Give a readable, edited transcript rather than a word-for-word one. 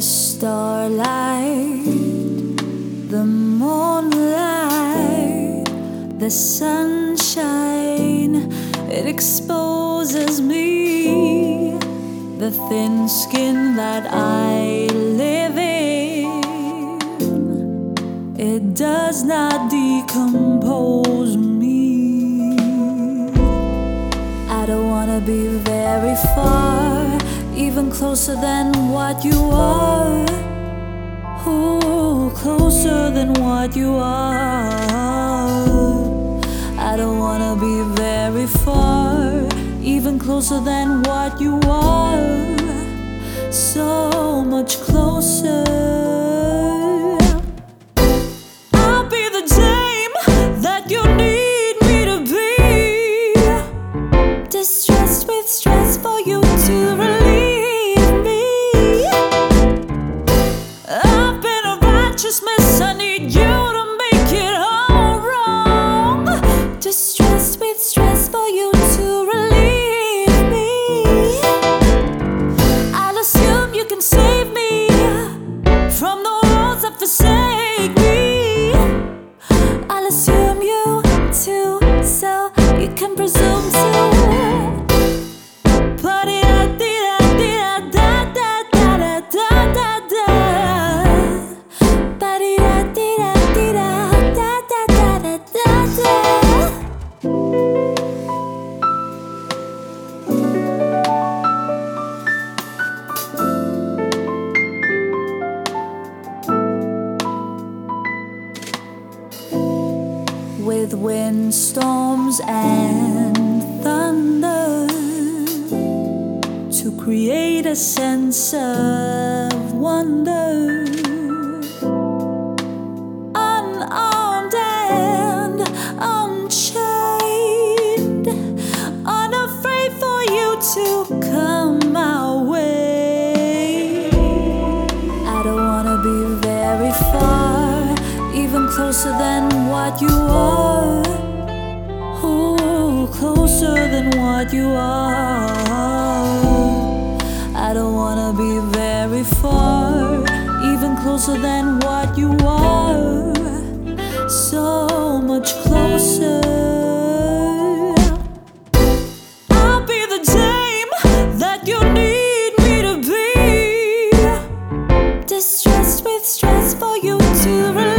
starlight, the moonlight, the sunshine, it exposes me, the thin skin that I live in. It does not decompose me. I don't wanna be very far, even closer than what you are. Ooh, closer than what you are. I don't wanna be very far, even closer than what you are. So much closer. I'll be the dame that you need me to be. Distressed with stress for you to relieve me. I've been a righteous mess, I need you to make it all wrong. Distressed with stress for you to relieve me. I'll assume you can save me from the walls that forsake me. I'll assume you too, so you can presume to. With windstorms and thunder to create a sense of wonder. Unarmed and unchained, unafraid for you to come my way. I don't wanna be very far, even closer than what you are. Ooh, closer than what you are. I don't wanna be very far, even closer than what you are. So much closer. I'll be the dame that you need me to be. Distressed with stress for you to relax.